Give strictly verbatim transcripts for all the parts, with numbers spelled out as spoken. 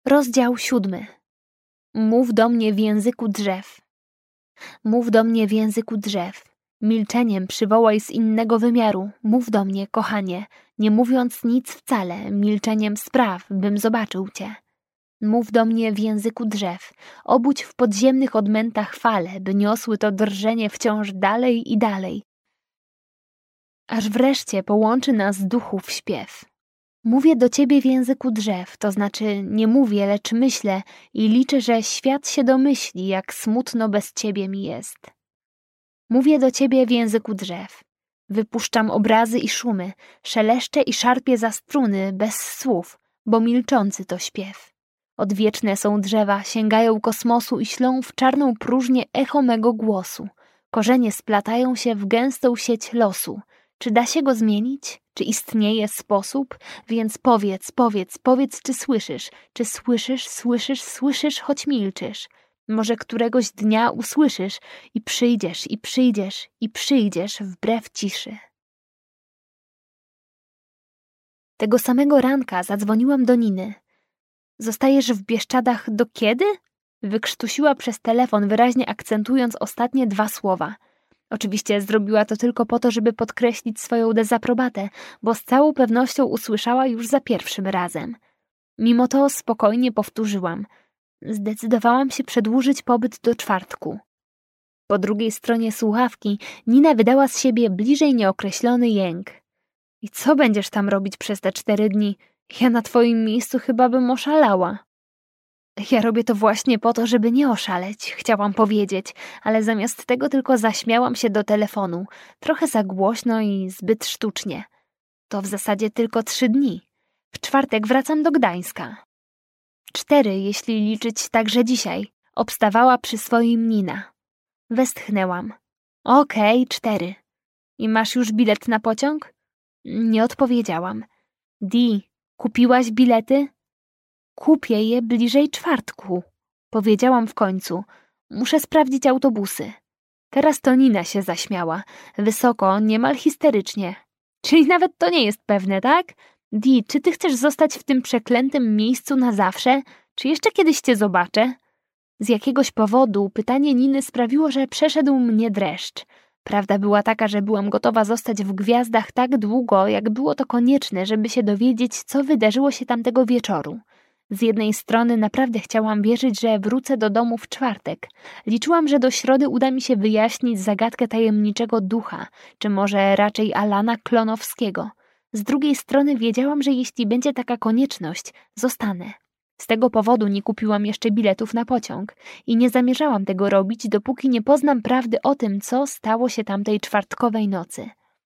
Rozdział siódmy. Mów do mnie w języku drzew. Mów do mnie w języku drzew. Milczeniem przywołaj z innego wymiaru. Mów do mnie, kochanie, nie mówiąc nic wcale, milczeniem spraw, bym zobaczył cię. Mów do mnie w języku drzew. Obudź w podziemnych odmętach fale, by niosły to drżenie wciąż dalej i dalej. Aż wreszcie połączy nas duchów śpiew. Mówię do ciebie w języku drzew, to znaczy nie mówię, lecz myślę i liczę, że świat się domyśli, jak smutno bez ciebie mi jest. Mówię do ciebie w języku drzew. Wypuszczam obrazy i szumy, szeleszczę i szarpię za struny bez słów, bo milczący to śpiew. Odwieczne są drzewa, sięgają kosmosu i ślą w czarną próżnię echo mego głosu. Korzenie splatają się w gęstą sieć losu. Czy da się go zmienić? Czy istnieje sposób? Więc powiedz, powiedz, powiedz, czy słyszysz? Czy słyszysz, słyszysz, słyszysz, choć milczysz? Może któregoś dnia usłyszysz i przyjdziesz, i przyjdziesz, i przyjdziesz wbrew ciszy. Tego samego ranka zadzwoniłam do Niny. Zostajesz w Bieszczadach do kiedy? Wykrztusiła przez telefon, wyraźnie akcentując ostatnie dwa słowa. Oczywiście zrobiła to tylko po to, żeby podkreślić swoją dezaprobatę, bo z całą pewnością usłyszała już za pierwszym razem. Mimo to spokojnie powtórzyłam. Zdecydowałam się przedłużyć pobyt do czwartku. Po drugiej stronie słuchawki Nina wydała z siebie bliżej nieokreślony jęk. I co będziesz tam robić przez te cztery dni? Ja na twoim miejscu chyba bym oszalała. Ja robię to właśnie po to, żeby nie oszaleć, chciałam powiedzieć, ale zamiast tego tylko zaśmiałam się do telefonu, trochę za głośno i zbyt sztucznie. To w zasadzie tylko trzy dni. W czwartek wracam do Gdańska. Cztery, jeśli liczyć także dzisiaj, obstawała przy swoim Nina. Westchnęłam. Okej, okay, cztery. I masz już bilet na pociąg? Nie odpowiedziałam. Di, kupiłaś bilety? Kupię je bliżej czwartku, powiedziałam w końcu. Muszę sprawdzić autobusy. Teraz to Nina się zaśmiała. Wysoko, niemal histerycznie. Czyli nawet to nie jest pewne, tak? Di, czy ty chcesz zostać w tym przeklętym miejscu na zawsze? Czy jeszcze kiedyś cię zobaczę? Z jakiegoś powodu pytanie Niny sprawiło, że przeszedł mnie dreszcz. Prawda była taka, że byłam gotowa zostać w gwiazdach tak długo, jak było to konieczne, żeby się dowiedzieć, co wydarzyło się tamtego wieczoru. Z jednej strony naprawdę chciałam wierzyć, że wrócę do domu w czwartek. Liczyłam, że do środy uda mi się wyjaśnić zagadkę tajemniczego ducha, czy może raczej Alana Klonowskiego. Z drugiej strony wiedziałam, że jeśli będzie taka konieczność, zostanę. Z tego powodu nie kupiłam jeszcze biletów na pociąg i nie zamierzałam tego robić, dopóki nie poznam prawdy o tym, co stało się tamtej czwartkowej nocy.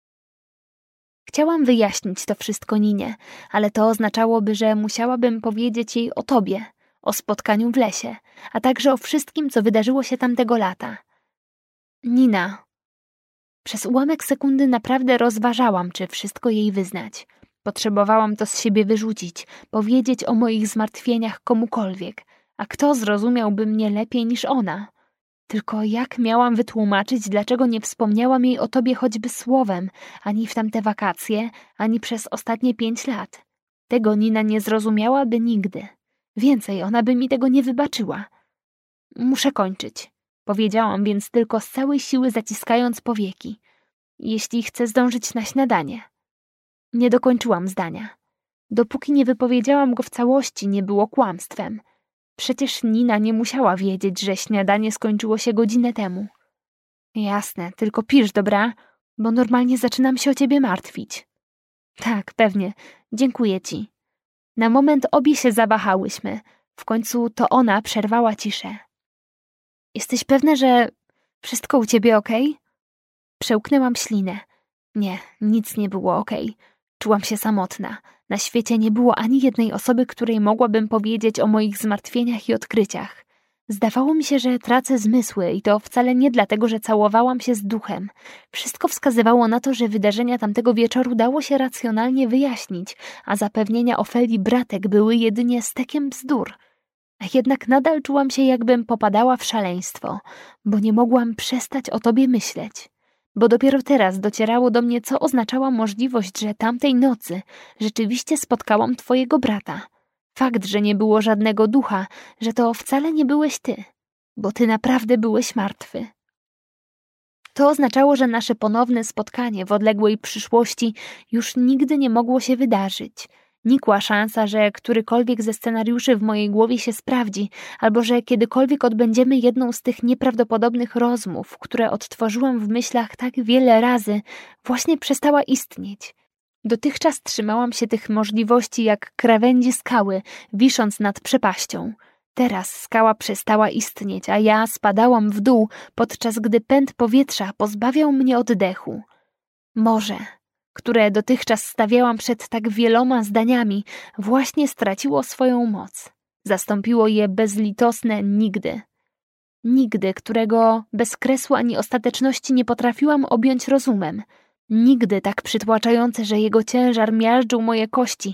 Chciałam wyjaśnić to wszystko Ninie, ale to oznaczałoby, że musiałabym powiedzieć jej o tobie, o spotkaniu w lesie, a także o wszystkim, co wydarzyło się tamtego lata. Nina. Przez ułamek sekundy naprawdę rozważałam, czy wszystko jej wyznać. Potrzebowałam to z siebie wyrzucić, powiedzieć o moich zmartwieniach komukolwiek, a kto zrozumiałby mnie lepiej niż ona? Tylko jak miałam wytłumaczyć, dlaczego nie wspomniałam jej o tobie choćby słowem, ani w tamte wakacje, ani przez ostatnie pięć lat? Tego Nina nie zrozumiałaby nigdy. Więcej, ona by mi tego nie wybaczyła. Muszę kończyć, powiedziałam więc tylko z całej siły zaciskając powieki. Jeśli chcę zdążyć na śniadanie. Nie dokończyłam zdania. Dopóki nie wypowiedziałam go w całości, nie było kłamstwem. Przecież Nina nie musiała wiedzieć, że śniadanie skończyło się godzinę temu. Jasne, tylko pisz, dobra? Bo normalnie zaczynam się o ciebie martwić. Tak, pewnie. Dziękuję ci. Na moment obie się zawahałyśmy. W końcu to ona przerwała ciszę. Jesteś pewna, że wszystko u ciebie okej? Przełknęłam ślinę. Nie, nic nie było okej. Czułam się samotna. Na świecie nie było ani jednej osoby, której mogłabym powiedzieć o moich zmartwieniach i odkryciach. Zdawało mi się, że tracę zmysły i to wcale nie dlatego, że całowałam się z duchem. Wszystko wskazywało na to, że wydarzenia tamtego wieczoru dało się racjonalnie wyjaśnić, a zapewnienia Ofeli bratek były jedynie stekiem bzdur. A jednak nadal czułam się, jakbym popadała w szaleństwo, bo nie mogłam przestać o tobie myśleć. Bo dopiero teraz docierało do mnie, co oznaczała możliwość, że tamtej nocy rzeczywiście spotkałam twojego brata. Fakt, że nie było żadnego ducha, że to wcale nie byłeś ty, bo ty naprawdę byłeś martwy. To oznaczało, że nasze ponowne spotkanie w odległej przyszłości już nigdy nie mogło się wydarzyć. Nikła szansa, że którykolwiek ze scenariuszy w mojej głowie się sprawdzi, albo że kiedykolwiek odbędziemy jedną z tych nieprawdopodobnych rozmów, które odtworzyłam w myślach tak wiele razy, właśnie przestała istnieć. Dotychczas trzymałam się tych możliwości jak krawędzi skały, wisząc nad przepaścią. Teraz skała przestała istnieć, a ja spadałam w dół, podczas gdy pęd powietrza pozbawiał mnie oddechu. Morze, które dotychczas stawiałam przed tak wieloma zdaniami, właśnie straciło swoją moc. Zastąpiło je bezlitosne nigdy. Nigdy, którego bez kresu ani ostateczności nie potrafiłam objąć rozumem. Nigdy tak przytłaczające, że jego ciężar miażdżył moje kości.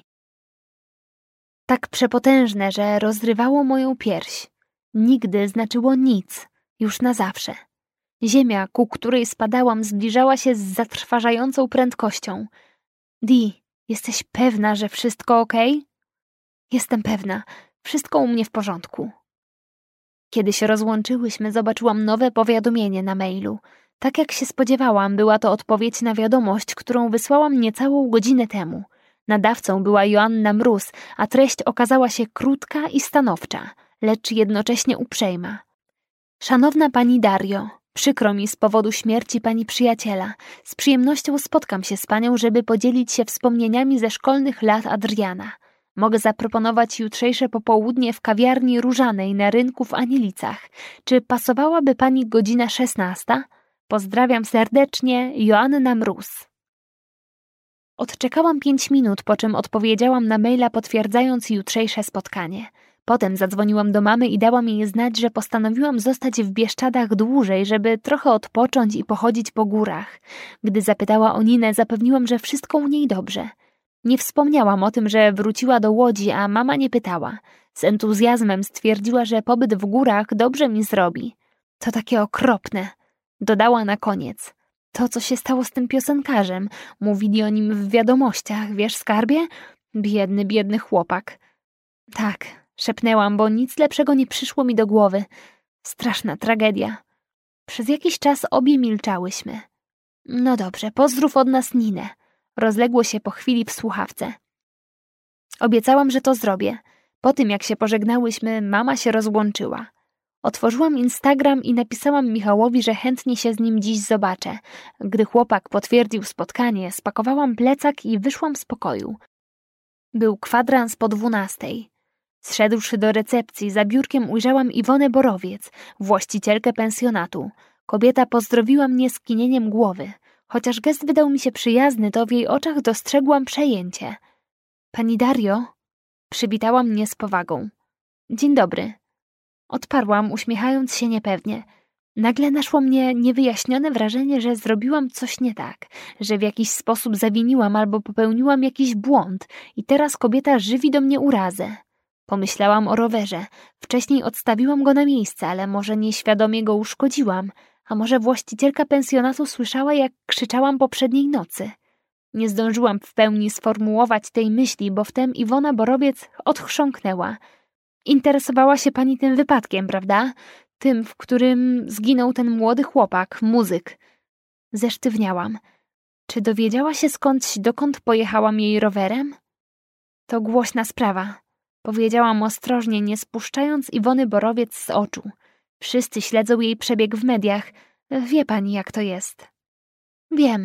Tak przepotężne, że rozrywało moją pierś. Nigdy znaczyło nic, już na zawsze. Ziemia, ku której spadałam, zbliżała się z zatrważającą prędkością. Di, jesteś pewna, że wszystko okej? Jestem pewna. Wszystko u mnie w porządku. Kiedy się rozłączyłyśmy, zobaczyłam nowe powiadomienie na mailu. Tak jak się spodziewałam, była to odpowiedź na wiadomość, którą wysłałam niecałą godzinę temu. Nadawcą była Joanna Mróz, a treść okazała się krótka i stanowcza, lecz jednocześnie uprzejma. Szanowna pani Dario, przykro mi z powodu śmierci pani przyjaciela. Z przyjemnością spotkam się z panią, żeby podzielić się wspomnieniami ze szkolnych lat Adriana. Mogę zaproponować jutrzejsze popołudnie w kawiarni Różanej na rynku w Anielicach. Czy pasowałaby pani godzina szesnasta? Pozdrawiam serdecznie, Joanna Mróz. Odczekałam pięć minut, po czym odpowiedziałam na maila, potwierdzając jutrzejsze spotkanie. Potem zadzwoniłam do mamy i dałam jej znać, że postanowiłam zostać w Bieszczadach dłużej, żeby trochę odpocząć i pochodzić po górach. Gdy zapytała o Ninę, zapewniłam, że wszystko u niej dobrze. Nie wspomniałam o tym, że wróciła do Łodzi, a mama nie pytała. Z entuzjazmem stwierdziła, że pobyt w górach dobrze mi zrobi. To takie okropne. Dodała na koniec. To, co się stało z tym piosenkarzem. Mówili o nim w wiadomościach, wiesz, skarbie? Biedny, biedny chłopak. Tak, szepnęłam, bo nic lepszego nie przyszło mi do głowy. Straszna tragedia. Przez jakiś czas obie milczałyśmy. No dobrze, pozdrów od nas Ninę. Rozległo się po chwili w słuchawce. Obiecałam, że to zrobię. Po tym, jak się pożegnałyśmy, mama się rozłączyła. Otworzyłam Instagram i napisałam Michałowi, że chętnie się z nim dziś zobaczę. Gdy chłopak potwierdził spotkanie, spakowałam plecak i wyszłam z pokoju. Był kwadrans po dwunastej. Zszedłszy do recepcji, za biurkiem ujrzałam Iwonę Borowiec, właścicielkę pensjonatu. Kobieta pozdrowiła mnie skinieniem głowy. Chociaż gest wydał mi się przyjazny, to w jej oczach dostrzegłam przejęcie. Pani Dario? Przywitała mnie z powagą. Dzień dobry. Odparłam, uśmiechając się niepewnie. Nagle naszło mnie niewyjaśnione wrażenie, że zrobiłam coś nie tak, że w jakiś sposób zawiniłam albo popełniłam jakiś błąd i teraz kobieta żywi do mnie urazę. Pomyślałam o rowerze. Wcześniej odstawiłam go na miejsce, ale może nieświadomie go uszkodziłam, a może właścicielka pensjonatu słyszała, jak krzyczałam poprzedniej nocy. Nie zdążyłam w pełni sformułować tej myśli, bo wtem Iwona Borowiec odchrząknęła. Interesowała się pani tym wypadkiem, prawda? Tym, w którym zginął ten młody chłopak, muzyk. Zesztywniałam. Czy dowiedziała się skądś, dokąd pojechałam jej rowerem? To głośna sprawa. Powiedziałam ostrożnie, nie spuszczając Iwony Borowiec z oczu. Wszyscy śledzą jej przebieg w mediach. Wie pani, jak to jest. Wiem.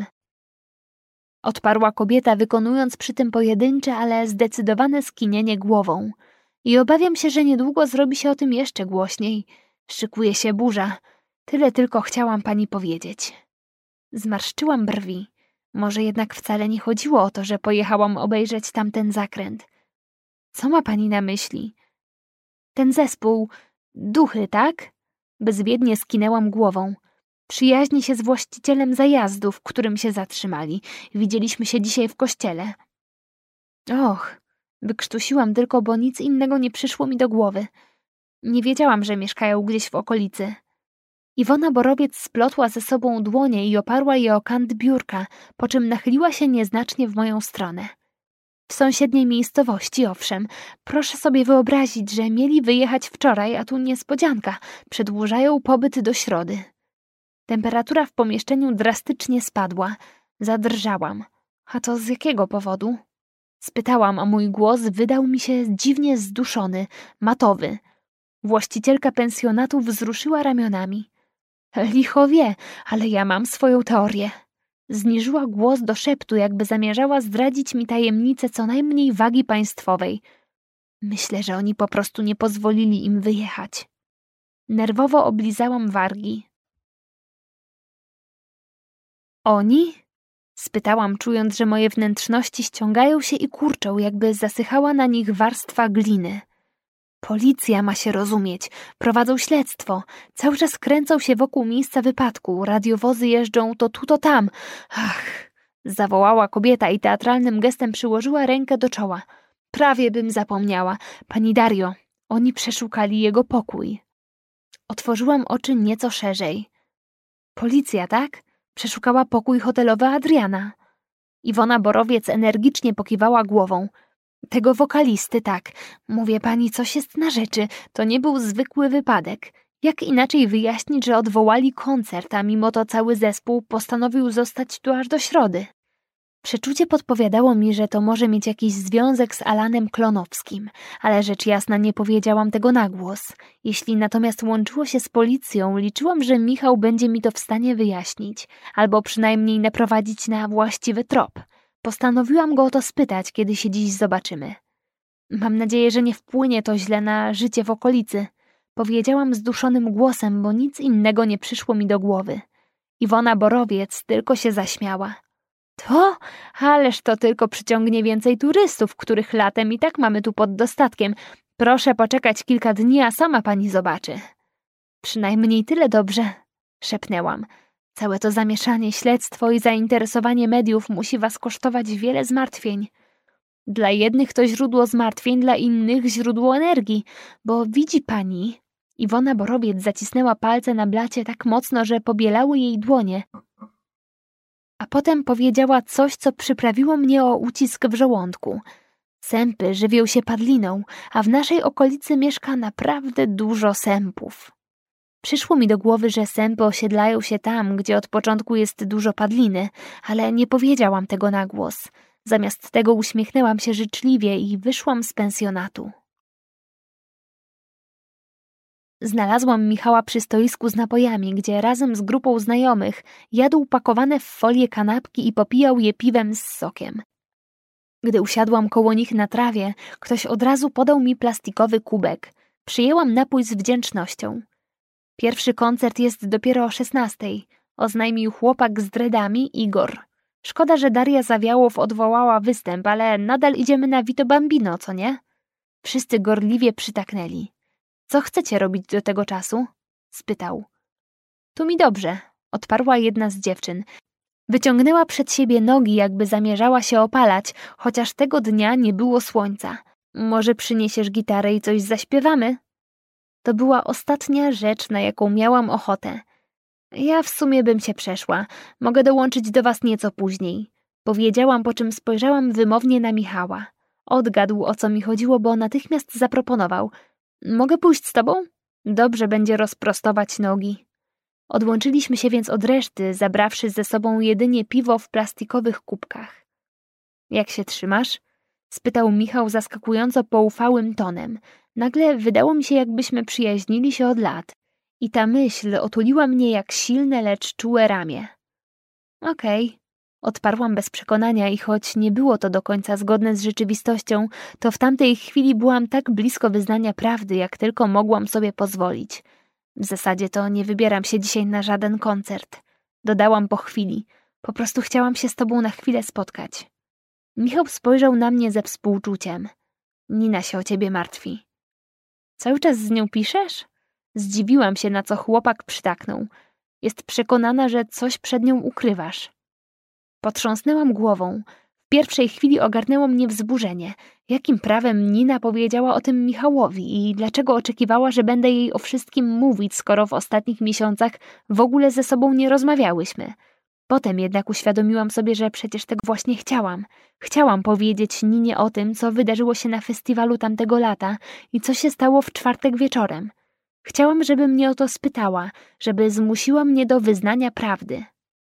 Odparła kobieta, wykonując przy tym pojedyncze, ale zdecydowane skinienie głową. I obawiam się, że niedługo zrobi się o tym jeszcze głośniej. Szykuje się burza. Tyle tylko chciałam pani powiedzieć. Zmarszczyłam brwi. Może jednak wcale nie chodziło o to, że pojechałam obejrzeć tamten zakręt. Co ma pani na myśli? Ten zespół... Duchy, tak? Bezwiednie skinęłam głową. Przyjaźni się z właścicielem zajazdu, w którym się zatrzymali. Widzieliśmy się dzisiaj w kościele. Och, wykrztusiłam tylko, bo nic innego nie przyszło mi do głowy. Nie wiedziałam, że mieszkają gdzieś w okolicy. Iwona Borowiec splotła ze sobą dłonie i oparła je o kant biurka, po czym nachyliła się nieznacznie w moją stronę. W sąsiedniej miejscowości, owszem. Proszę sobie wyobrazić, że mieli wyjechać wczoraj, a tu niespodzianka. Przedłużają pobyt do środy. Temperatura w pomieszczeniu drastycznie spadła. Zadrżałam. A to z jakiego powodu? Spytałam, a mój głos wydał mi się dziwnie zduszony, matowy. Właścicielka pensjonatu wzruszyła ramionami. Licho wie, ale ja mam swoją teorię. Zniżyła głos do szeptu, jakby zamierzała zdradzić mi tajemnicę co najmniej wagi państwowej. Myślę, że oni po prostu nie pozwolili im wyjechać. Nerwowo oblizałam wargi. Oni? Spytałam, czując, że moje wnętrzności ściągają się i kurczą, jakby zasychała na nich warstwa gliny. Policja ma się rozumieć. Prowadzą śledztwo. Cały czas kręcą się wokół miejsca wypadku. Radiowozy jeżdżą to tu, to tam. Ach! Zawołała kobieta i teatralnym gestem przyłożyła rękę do czoła. Prawie bym zapomniała. Pani Dario, oni przeszukali jego pokój. Otworzyłam oczy nieco szerzej. Policja, tak? Przeszukała pokój hotelowy Adriana. Iwona Borowiec energicznie pokiwała głową. Tego wokalisty, tak. Mówię pani, coś jest na rzeczy. To nie był zwykły wypadek. Jak inaczej wyjaśnić, że odwołali koncert, a mimo to cały zespół postanowił zostać tu aż do środy? Przeczucie podpowiadało mi, że to może mieć jakiś związek z Alanem Klonowskim, ale rzecz jasna nie powiedziałam tego na głos. Jeśli natomiast łączyło się z policją, liczyłam, że Michał będzie mi to w stanie wyjaśnić, albo przynajmniej naprowadzić na właściwy trop. Postanowiłam go o to spytać, kiedy się dziś zobaczymy. Mam nadzieję, że nie wpłynie to źle na życie w okolicy. Powiedziałam zduszonym głosem, bo nic innego nie przyszło mi do głowy. Iwona Borowiec tylko się zaśmiała. To? Ależ to tylko przyciągnie więcej turystów, których latem i tak mamy tu pod dostatkiem. Proszę poczekać kilka dni, a sama pani zobaczy. Przynajmniej tyle dobrze, szepnęłam. Całe to zamieszanie, śledztwo i zainteresowanie mediów musi was kosztować wiele zmartwień. Dla jednych to źródło zmartwień, dla innych źródło energii, bo widzi pani... Iwona Borowiec zacisnęła palce na blacie tak mocno, że pobielały jej dłonie. A potem powiedziała coś, co przyprawiło mnie o ucisk w żołądku. Sępy żywią się padliną, a w naszej okolicy mieszka naprawdę dużo sępów. Przyszło mi do głowy, że sępy osiedlają się tam, gdzie od początku jest dużo padliny, ale nie powiedziałam tego na głos. Zamiast tego uśmiechnęłam się życzliwie i wyszłam z pensjonatu. Znalazłam Michała przy stoisku z napojami, gdzie razem z grupą znajomych jadł pakowane w folię kanapki i popijał je piwem z sokiem. Gdy usiadłam koło nich na trawie, ktoś od razu podał mi plastikowy kubek. Przyjęłam napój z wdzięcznością. Pierwszy koncert jest dopiero o szesnastej, oznajmił chłopak z dreadami Igor. Szkoda, że Daria Zawiałow odwołała występ, ale nadal idziemy na Vito Bambino, co nie? Wszyscy gorliwie przytaknęli. Co chcecie robić do tego czasu? Spytał. Tu mi dobrze, odparła jedna z dziewczyn. Wyciągnęła przed siebie nogi, jakby zamierzała się opalać, chociaż tego dnia nie było słońca. Może przyniesiesz gitarę i coś zaśpiewamy? To była ostatnia rzecz, na jaką miałam ochotę. Ja w sumie bym się przeszła. Mogę dołączyć do was nieco później. Powiedziałam, po czym spojrzałam wymownie na Michała. Odgadł, o co mi chodziło, bo natychmiast zaproponował. Mogę pójść z tobą? Dobrze będzie rozprostować nogi. Odłączyliśmy się więc od reszty, zabrawszy ze sobą jedynie piwo w plastikowych kubkach. Jak się trzymasz? Spytał Michał zaskakująco poufałym tonem. Nagle wydało mi się, jakbyśmy przyjaźnili się od lat. I ta myśl otuliła mnie jak silne, lecz czułe ramię. Okej, okay. Odparłam bez przekonania i choć nie było to do końca zgodne z rzeczywistością, to w tamtej chwili byłam tak blisko wyznania prawdy, jak tylko mogłam sobie pozwolić. W zasadzie to nie wybieram się dzisiaj na żaden koncert. Dodałam po chwili. Po prostu chciałam się z tobą na chwilę spotkać. Michał spojrzał na mnie ze współczuciem. Nina się o ciebie martwi. Cały czas z nią piszesz? Zdziwiłam się, na co chłopak przytaknął. Jest przekonana, że coś przed nią ukrywasz. Potrząsnęłam głową. W pierwszej chwili ogarnęło mnie wzburzenie. Jakim prawem Nina powiedziała o tym Michałowi i dlaczego oczekiwała, że będę jej o wszystkim mówić, skoro w ostatnich miesiącach w ogóle ze sobą nie rozmawiałyśmy? Potem jednak uświadomiłam sobie, że przecież tego właśnie chciałam. Chciałam powiedzieć Ninie o tym, co wydarzyło się na festiwalu tamtego lata i co się stało w czwartek wieczorem. Chciałam, żeby mnie o to spytała, żeby zmusiła mnie do wyznania prawdy.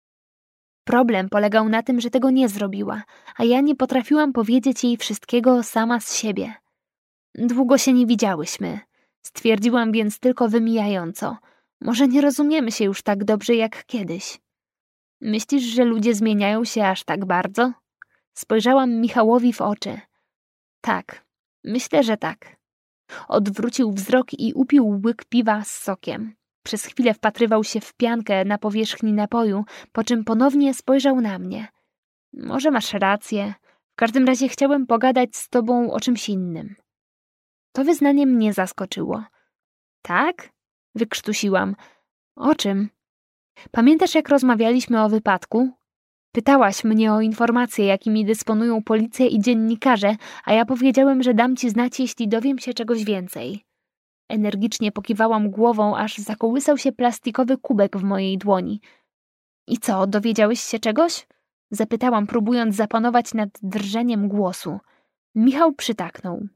Problem polegał na tym, że tego nie zrobiła, a ja nie potrafiłam powiedzieć jej wszystkiego sama z siebie. Długo się nie widziałyśmy. Stwierdziłam więc tylko wymijająco. Może nie rozumiemy się już tak dobrze jak kiedyś. Myślisz, że ludzie zmieniają się aż tak bardzo? Spojrzałam Michałowi w oczy. Tak, myślę, że tak. Odwrócił wzrok i upił łyk piwa z sokiem. Przez chwilę wpatrywał się w piankę na powierzchni napoju, po czym ponownie spojrzał na mnie. Może masz rację. W każdym razie chciałem pogadać z tobą o czymś innym. To wyznanie mnie zaskoczyło. Tak? Wykrztusiłam. O czym? Pamiętasz, jak rozmawialiśmy o wypadku? Pytałaś mnie o informacje, jakimi dysponują policja i dziennikarze, a ja powiedziałem, że dam ci znać, jeśli dowiem się czegoś więcej. Energicznie pokiwałam głową, aż zakołysał się plastikowy kubek w mojej dłoni. I co, dowiedziałeś się czegoś? Zapytałam, próbując zapanować nad drżeniem głosu. Michał przytaknął.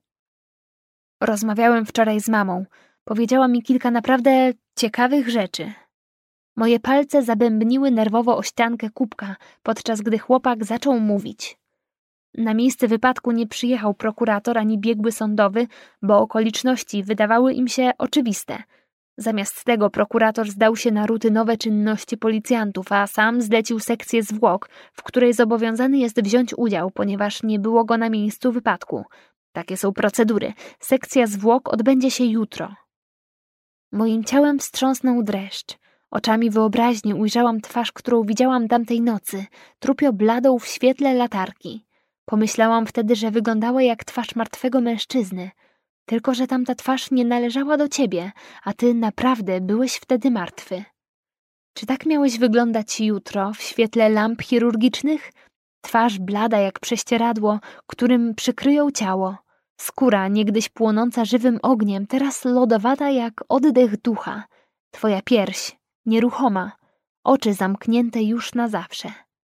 Rozmawiałem wczoraj z mamą. Powiedziała mi kilka naprawdę ciekawych rzeczy. Moje palce zabębniły nerwowo o ściankę kubka, podczas gdy chłopak zaczął mówić. Na miejsce wypadku nie przyjechał prokurator ani biegły sądowy, bo okoliczności wydawały im się oczywiste. Zamiast tego prokurator zdał się na rutynowe czynności policjantów, a sam zlecił sekcję zwłok, w której zobowiązany jest wziąć udział, ponieważ nie było go na miejscu wypadku. Takie są procedury. Sekcja zwłok odbędzie się jutro. Moim ciałem wstrząsnął dreszcz. Oczami wyobraźni ujrzałam twarz, którą widziałam tamtej nocy, trupio bladą w świetle latarki. Pomyślałam wtedy, że wyglądała jak twarz martwego mężczyzny. Tylko że tamta twarz nie należała do ciebie, a ty naprawdę byłeś wtedy martwy. Czy tak miałeś wyglądać jutro w świetle lamp chirurgicznych? Twarz blada jak prześcieradło, którym przykryją ciało. Skóra, niegdyś płonąca żywym ogniem, teraz lodowata jak oddech ducha. Twoja pierś, nieruchoma, oczy zamknięte już na zawsze.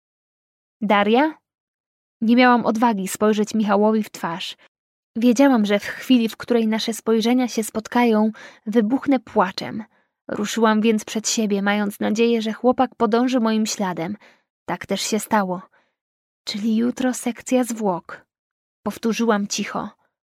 Daria? Nie miałam odwagi spojrzeć Michałowi w twarz. Wiedziałam, że w chwili, w której nasze spojrzenia się spotkają, wybuchnę płaczem. Ruszyłam więc przed siebie, mając nadzieję, że chłopak podąży moim śladem. Tak też się stało. Czyli jutro sekcja zwłok. Powtórzyłam cicho.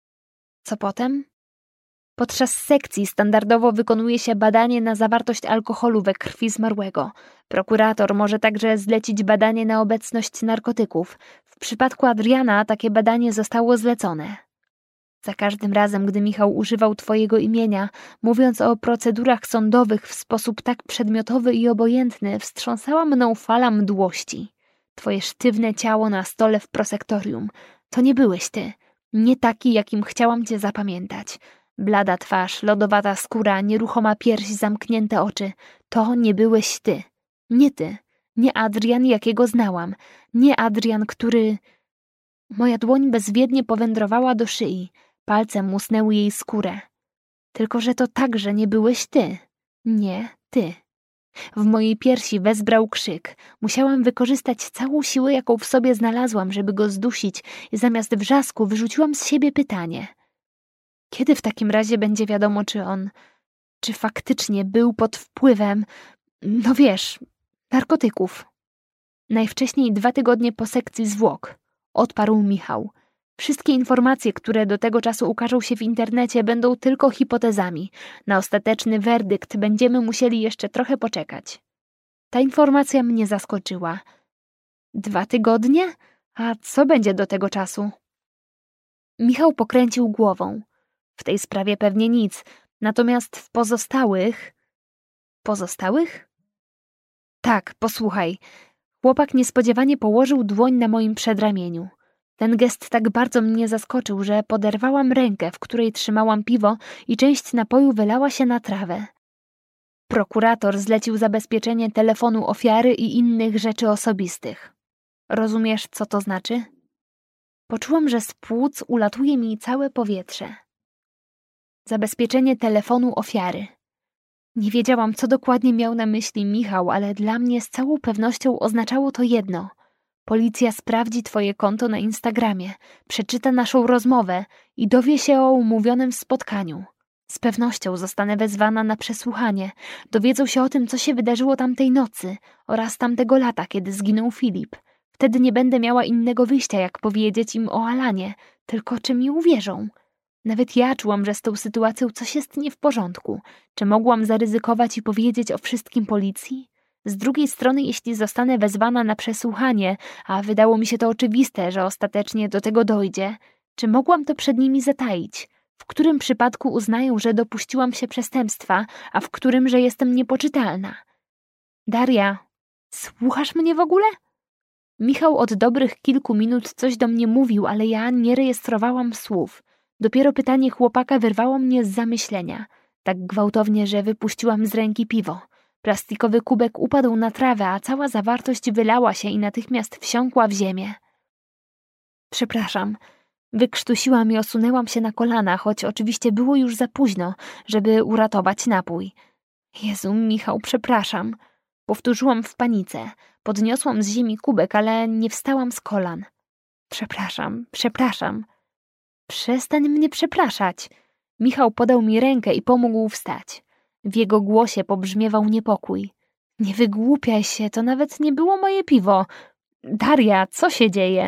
Co potem? Podczas sekcji standardowo wykonuje się badanie na zawartość alkoholu we krwi zmarłego. Prokurator może także zlecić badanie na obecność narkotyków. W przypadku Adriana takie badanie zostało zlecone. Za każdym razem, gdy Michał używał twojego imienia, mówiąc o procedurach sądowych w sposób tak przedmiotowy i obojętny, wstrząsała mną fala mdłości. Twoje sztywne ciało na stole w prosektorium. To nie byłeś ty. Nie taki, jakim chciałam cię zapamiętać. Blada twarz, lodowata skóra, nieruchoma pierś, zamknięte oczy. To nie byłeś ty. Nie ty. Nie Adrian, jakiego znałam. Nie Adrian, który... Moja dłoń bezwiednie powędrowała do szyi. Palce musnęły jej skórę. Tylko że to także nie byłeś ty. Nie ty. W mojej piersi wezbrał krzyk. Musiałam wykorzystać całą siłę, jaką w sobie znalazłam, żeby go zdusić i zamiast wrzasku wyrzuciłam z siebie pytanie. Kiedy w takim razie będzie wiadomo, czy on... czy faktycznie był pod wpływem... no wiesz... narkotyków? Najwcześniej dwa tygodnie po sekcji zwłok. Odparł Michał. Wszystkie informacje, które do tego czasu ukażą się w internecie, będą tylko hipotezami. Na ostateczny werdykt będziemy musieli jeszcze trochę poczekać. Ta informacja mnie zaskoczyła. Dwa tygodnie? A co będzie do tego czasu? Michał pokręcił głową. W tej sprawie pewnie nic, natomiast w pozostałych... Pozostałych? Tak, posłuchaj. Chłopak niespodziewanie położył dłoń na moim przedramieniu. Ten gest tak bardzo mnie zaskoczył, że poderwałam rękę, w której trzymałam piwo i część napoju wylała się na trawę. Prokurator zlecił zabezpieczenie telefonu ofiary i innych rzeczy osobistych. Rozumiesz, co to znaczy? Poczułam, że z płuc ulatuje mi całe powietrze. Zabezpieczenie telefonu ofiary. Nie wiedziałam, co dokładnie miał na myśli Michał, ale dla mnie z całą pewnością oznaczało to jedno. Policja sprawdzi twoje konto na Instagramie, przeczyta naszą rozmowę i dowie się o umówionym spotkaniu. Z pewnością zostanę wezwana na przesłuchanie. Dowiedzą się o tym, co się wydarzyło tamtej nocy oraz tamtego lata, kiedy zginął Filip. Wtedy nie będę miała innego wyjścia, jak powiedzieć im o Alanie, tylko czy mi uwierzą? Nawet ja czułam, że z tą sytuacją coś jest nie w porządku. Czy mogłam zaryzykować i powiedzieć o wszystkim policji? Z drugiej strony, jeśli zostanę wezwana na przesłuchanie, a wydało mi się to oczywiste, że ostatecznie do tego dojdzie, czy mogłam to przed nimi zataić? W którym przypadku uznają, że dopuściłam się przestępstwa, a w którym, że jestem niepoczytalna? Daria, słuchasz mnie w ogóle? Michał od dobrych kilku minut coś do mnie mówił, ale ja nie rejestrowałam słów. Dopiero pytanie chłopaka wyrwało mnie z zamyślenia. Tak gwałtownie, że wypuściłam z ręki piwo. Plastikowy kubek upadł na trawę, a cała zawartość wylała się i natychmiast wsiąkła w ziemię. Przepraszam. Wykrztusiłam i osunęłam się na kolana, choć oczywiście było już za późno, żeby uratować napój. Jezu, Michał, przepraszam. Powtórzyłam w panice. Podniosłam z ziemi kubek, ale nie wstałam z kolan. Przepraszam, przepraszam. Przestań mnie przepraszać. Michał podał mi rękę i pomógł wstać. W jego głosie pobrzmiewał niepokój. Nie wygłupiaj się, to nawet nie było moje piwo. Daria, co się dzieje?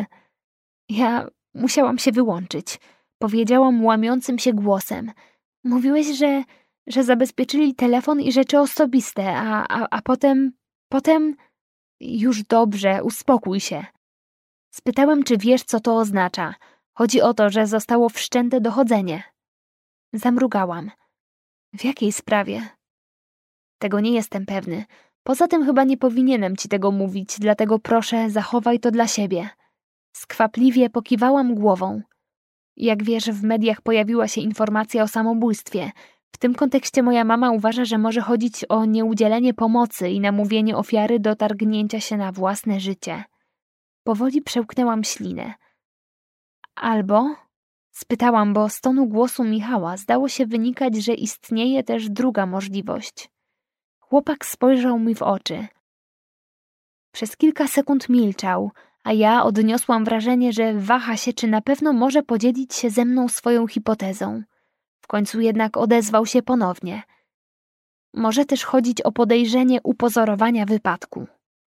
Ja musiałam się wyłączyć. Powiedziałam łamiącym się głosem. Mówiłeś, że, że zabezpieczyli telefon i rzeczy osobiste, a, a, a potem, potem... Już dobrze, uspokój się. Spytałem, czy wiesz, co to oznacza. Chodzi o to, że zostało wszczęte dochodzenie. Zamrugałam. W jakiej sprawie? Tego nie jestem pewny. Poza tym chyba nie powinienem ci tego mówić, dlatego proszę, zachowaj to dla siebie. Skwapliwie pokiwałam głową. Jak wiesz, w mediach pojawiła się informacja o samobójstwie. W tym kontekście moja mama uważa, że może chodzić o nieudzielenie pomocy i namówienie ofiary do targnięcia się na własne życie. Powoli przełknęłam ślinę. Albo? Spytałam, bo z tonu głosu Michała zdało się wynikać, że istnieje też druga możliwość. Chłopak spojrzał mi w oczy. Przez kilka sekund milczał, a ja odniosłam wrażenie, że waha się, czy na pewno może podzielić się ze mną swoją hipotezą. W końcu jednak odezwał się ponownie. Może też chodzić o podejrzenie upozorowania wypadku.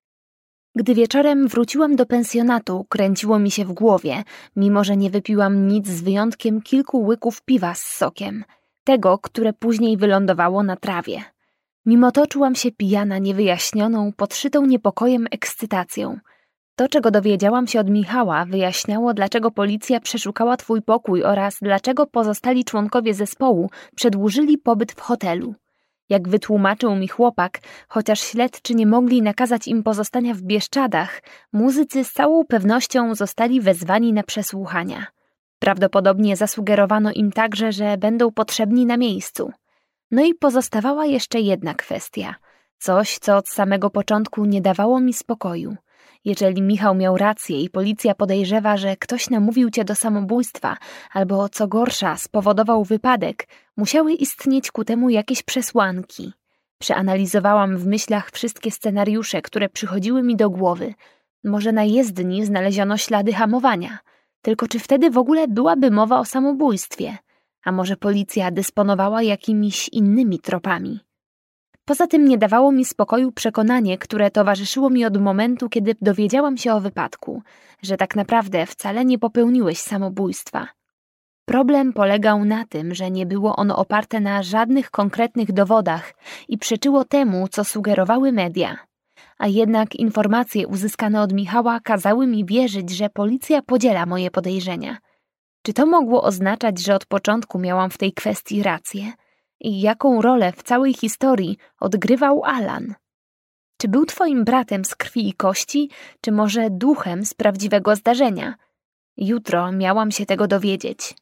Gdy wieczorem wróciłam do pensjonatu, kręciło mi się w głowie, mimo że nie wypiłam nic z wyjątkiem kilku łyków piwa z sokiem, tego, które później wylądowało na trawie. Mimo to czułam się pijana, niewyjaśnioną, podszytą niepokojem ekscytacją. To, czego dowiedziałam się od Michała, wyjaśniało, dlaczego policja przeszukała twój pokój oraz dlaczego pozostali członkowie zespołu przedłużyli pobyt w hotelu. Jak wytłumaczył mi chłopak, chociaż śledczy nie mogli nakazać im pozostania w Bieszczadach, muzycy z całą pewnością zostali wezwani na przesłuchania. Prawdopodobnie zasugerowano im także, że będą potrzebni na miejscu. No i pozostawała jeszcze jedna kwestia. Coś, co od samego początku nie dawało mi spokoju. Jeżeli Michał miał rację i policja podejrzewa, że ktoś namówił cię do samobójstwa albo, co gorsza, spowodował wypadek, musiały istnieć ku temu jakieś przesłanki. Przeanalizowałam w myślach wszystkie scenariusze, które przychodziły mi do głowy. Może na jezdni znaleziono ślady hamowania. Tylko czy wtedy w ogóle byłaby mowa o samobójstwie? A może policja dysponowała jakimiś innymi tropami? Poza tym nie dawało mi spokoju przekonanie, które towarzyszyło mi od momentu, kiedy dowiedziałam się o wypadku, że tak naprawdę wcale nie popełniłeś samobójstwa. Problem polegał na tym, że nie było ono oparte na żadnych konkretnych dowodach i przeczyło temu, co sugerowały media. A jednak informacje uzyskane od Michała kazały mi wierzyć, że policja podziela moje podejrzenia. Czy to mogło oznaczać, że od początku miałam w tej kwestii rację? I jaką rolę w całej historii odgrywał Alan? Czy był twoim bratem z krwi i kości, czy może duchem z prawdziwego zdarzenia? Jutro miałam się tego dowiedzieć.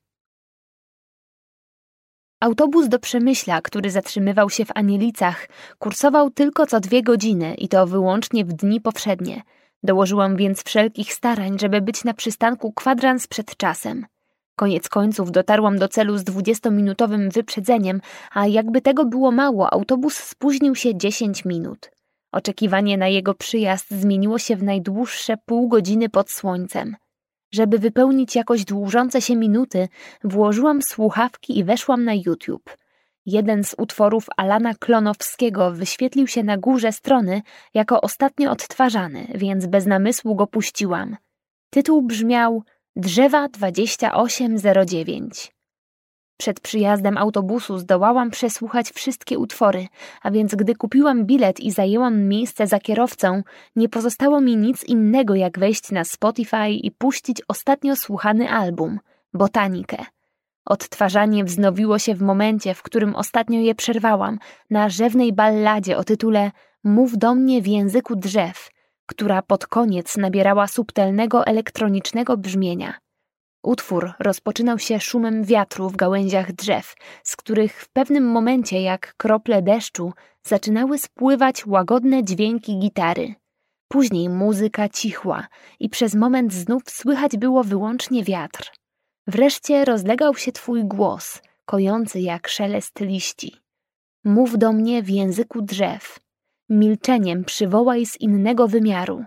Autobus do Przemyśla, który zatrzymywał się w Anielicach, kursował tylko co dwie godziny i to wyłącznie w dni powszednie. Dołożyłam więc wszelkich starań, żeby być na przystanku kwadrans przed czasem. Koniec końców dotarłam do celu z dwudziestominutowym wyprzedzeniem, a jakby tego było mało, autobus spóźnił się dziesięć minut. Oczekiwanie na jego przyjazd zmieniło się w najdłuższe pół godziny pod słońcem. Żeby wypełnić jakoś dłużące się minuty, włożyłam słuchawki i weszłam na YouTube. Jeden z utworów Alana Klonowskiego wyświetlił się na górze strony jako ostatnio odtwarzany, więc bez namysłu go puściłam. Tytuł brzmiał Drzewa dwadzieścia osiem zero dziewięć. Przed przyjazdem autobusu zdołałam przesłuchać wszystkie utwory, a więc gdy kupiłam bilet i zajęłam miejsce za kierowcą, nie pozostało mi nic innego jak wejść na Spotify i puścić ostatnio słuchany album, Botanikę. Odtwarzanie wznowiło się w momencie, w którym ostatnio je przerwałam, na rzewnej balladzie o tytule Mów do mnie w języku drzew, która pod koniec nabierała subtelnego elektronicznego brzmienia. Utwór rozpoczynał się szumem wiatru w gałęziach drzew, z których w pewnym momencie jak krople deszczu zaczynały spływać łagodne dźwięki gitary. Później muzyka cichła i przez moment znów słychać było wyłącznie wiatr. Wreszcie rozlegał się twój głos, kojący jak szelest liści. Mów do mnie w języku drzew. Milczeniem przywołaj z innego wymiaru.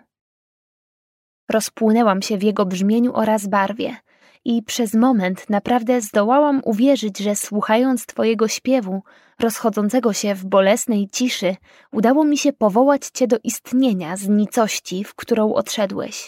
Rozpłynęłam się w jego brzmieniu oraz barwie i przez moment naprawdę zdołałam uwierzyć, że słuchając twojego śpiewu, rozchodzącego się w bolesnej ciszy, udało mi się powołać cię do istnienia z nicości, w którą odszedłeś.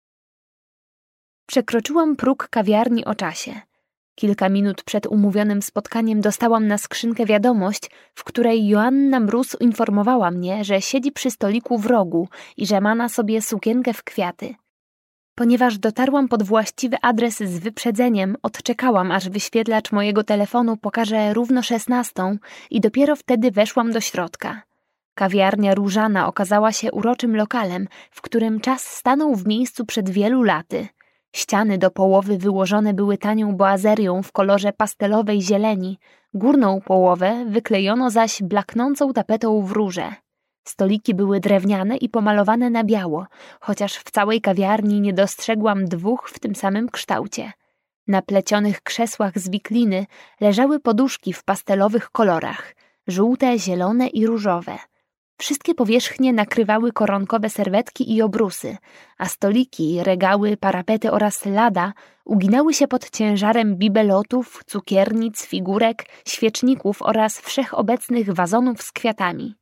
Przekroczyłam próg kawiarni o czasie. Kilka minut przed umówionym spotkaniem dostałam na skrzynkę wiadomość, w której Joanna Mróz informowała mnie, że siedzi przy stoliku w rogu i że ma na sobie sukienkę w kwiaty. Ponieważ dotarłam pod właściwy adres z wyprzedzeniem, odczekałam, aż wyświetlacz mojego telefonu pokaże równo szesnastą i dopiero wtedy weszłam do środka. Kawiarnia Różana okazała się uroczym lokalem, w którym czas stanął w miejscu przed wielu laty. Ściany do połowy wyłożone były tanią boazerią w kolorze pastelowej zieleni, górną połowę wyklejono zaś blaknącą tapetą w róże. Stoliki były drewniane i pomalowane na biało, chociaż w całej kawiarni nie dostrzegłam dwóch w tym samym kształcie. Na plecionych krzesłach z wikliny leżały poduszki w pastelowych kolorach, żółte, zielone i różowe. Wszystkie powierzchnie nakrywały koronkowe serwetki i obrusy, a stoliki, regały, parapety oraz lada uginały się pod ciężarem bibelotów, cukiernic, figurek, świeczników oraz wszechobecnych wazonów z kwiatami.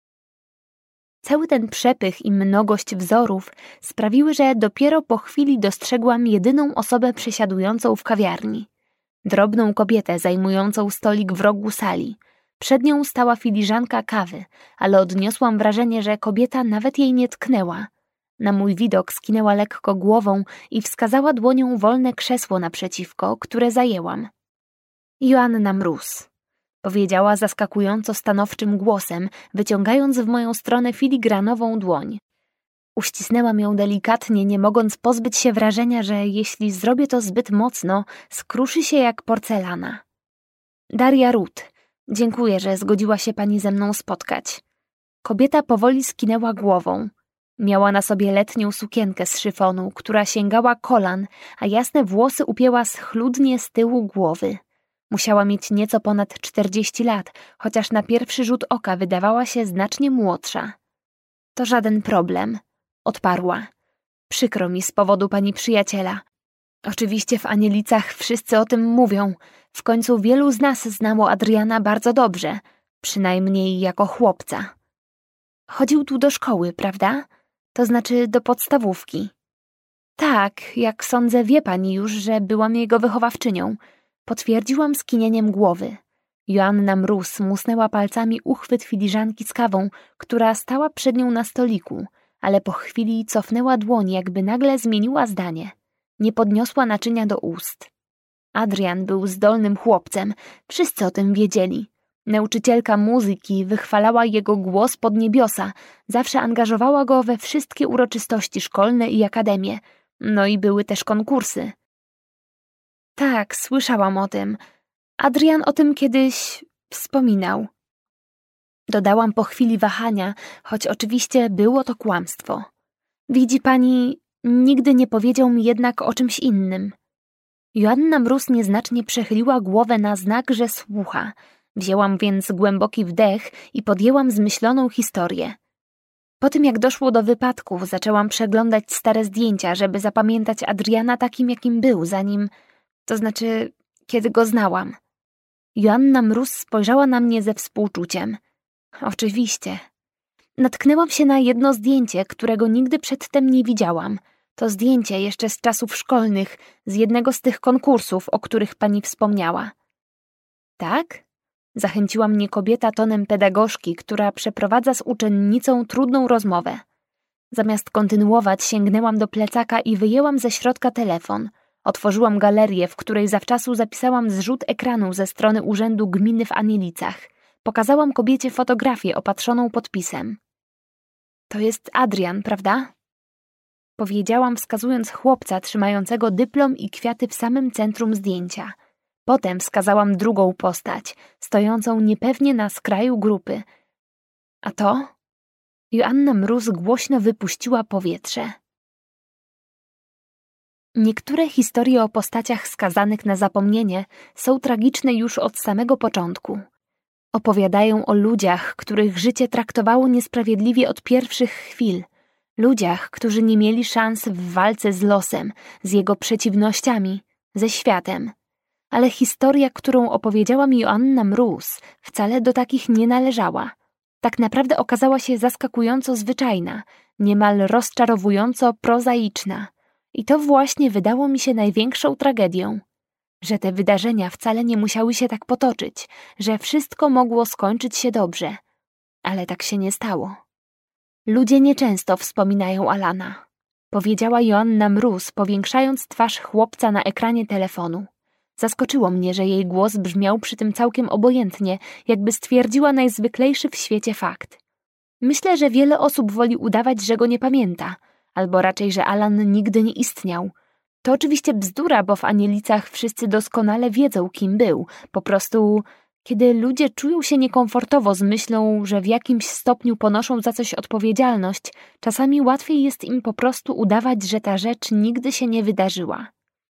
Cały ten przepych i mnogość wzorów sprawiły, że dopiero po chwili dostrzegłam jedyną osobę przesiadującą w kawiarni. Drobną kobietę zajmującą stolik w rogu sali. Przed nią stała filiżanka kawy, ale odniosłam wrażenie, że kobieta nawet jej nie tknęła. Na mój widok skinęła lekko głową i wskazała dłonią wolne krzesło naprzeciwko, które zajęłam. Joanna Mróz, powiedziała zaskakująco stanowczym głosem, wyciągając w moją stronę filigranową dłoń. Uścisnęłam ją delikatnie, nie mogąc pozbyć się wrażenia, że jeśli zrobię to zbyt mocno, skruszy się jak porcelana. Daria Ruth, dziękuję, że zgodziła się pani ze mną spotkać. Kobieta powoli skinęła głową. Miała na sobie letnią sukienkę z szyfonu, która sięgała kolan, a jasne włosy upięła schludnie z tyłu głowy. Musiała mieć nieco ponad czterdzieści lat, chociaż na pierwszy rzut oka wydawała się znacznie młodsza. To żaden problem, odparła. Przykro mi z powodu pani przyjaciela. Oczywiście w Anielicach wszyscy o tym mówią. W końcu wielu z nas znało Adriana bardzo dobrze, przynajmniej jako chłopca. Chodził tu do szkoły, prawda? To znaczy do podstawówki. Tak, jak sądzę, wie pani już, że byłam jego wychowawczynią. Potwierdziłam skinieniem głowy. Joanna Mróz musnęła palcami uchwyt filiżanki z kawą, która stała przed nią na stoliku, ale po chwili cofnęła dłoń, jakby nagle zmieniła zdanie. Nie podniosła naczynia do ust. Adrian był zdolnym chłopcem, wszyscy o tym wiedzieli. Nauczycielka muzyki wychwalała jego głos pod niebiosa, zawsze angażowała go we wszystkie uroczystości szkolne i akademie, no i były też konkursy. Tak, słyszałam o tym. Adrian o tym kiedyś wspominał. Dodałam po chwili wahania, choć oczywiście było to kłamstwo. Widzi pani, nigdy nie powiedział mi jednak o czymś innym. Joanna Mróz nieznacznie przechyliła głowę na znak, że słucha. Wzięłam więc głęboki wdech i podjęłam zmyśloną historię. Po tym, jak doszło do wypadków, zaczęłam przeglądać stare zdjęcia, żeby zapamiętać Adriana takim, jakim był, zanim... To znaczy, kiedy go znałam. Joanna Mróz spojrzała na mnie ze współczuciem. Oczywiście. Natknęłam się na jedno zdjęcie, którego nigdy przedtem nie widziałam. To zdjęcie jeszcze z czasów szkolnych, z jednego z tych konkursów, o których pani wspomniała. Tak? Zachęciła mnie kobieta tonem pedagogzki, która przeprowadza z uczennicą trudną rozmowę. Zamiast kontynuować, sięgnęłam do plecaka i wyjęłam ze środka telefon. Otworzyłam galerię, w której zawczasu zapisałam zrzut ekranu ze strony Urzędu Gminy w Anielicach. Pokazałam kobiecie fotografię opatrzoną podpisem. To jest Adrian, prawda? Powiedziałam, wskazując chłopca trzymającego dyplom i kwiaty w samym centrum zdjęcia. Potem wskazałam drugą postać, stojącą niepewnie na skraju grupy. A to? Joanna Mróz głośno wypuściła powietrze. Niektóre historie o postaciach skazanych na zapomnienie są tragiczne już od samego początku. Opowiadają o ludziach, których życie traktowało niesprawiedliwie od pierwszych chwil. Ludziach, którzy nie mieli szans w walce z losem, z jego przeciwnościami, ze światem. Ale historia, którą opowiedziała mi Joanna Mróz, wcale do takich nie należała. Tak naprawdę okazała się zaskakująco zwyczajna, niemal rozczarowująco prozaiczna. I to właśnie wydało mi się największą tragedią. Że te wydarzenia wcale nie musiały się tak potoczyć, że wszystko mogło skończyć się dobrze. Ale tak się nie stało. Ludzie nieczęsto wspominają Alana, powiedziała Joanna Mróz, powiększając twarz chłopca na ekranie telefonu. Zaskoczyło mnie, że jej głos brzmiał przy tym całkiem obojętnie, jakby stwierdziła najzwyklejszy w świecie fakt. Myślę, że wiele osób woli udawać, że go nie pamięta, albo raczej, że Alan nigdy nie istniał. To oczywiście bzdura, bo w Anielicach wszyscy doskonale wiedzą, kim był. Po prostu, kiedy ludzie czują się niekomfortowo z myślą, że w jakimś stopniu ponoszą za coś odpowiedzialność, czasami łatwiej jest im po prostu udawać, że ta rzecz nigdy się nie wydarzyła.